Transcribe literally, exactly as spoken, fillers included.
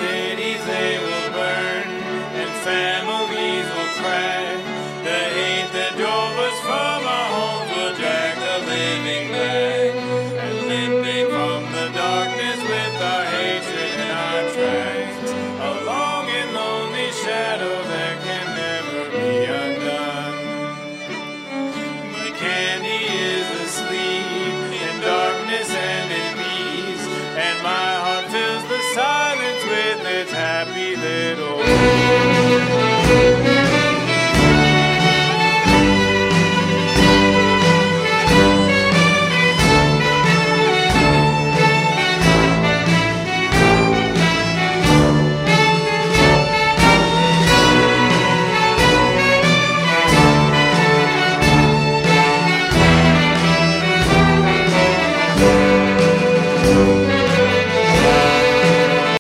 cities they will burn, and families will crack. The hate that drove us from our homes will drag the living back, and limping from the darkness with our hatred and our tracks, a long and lonely shadow that can never be undone. But Candy is asleep in darkness and in peace, and my heart fills the silence with its happy little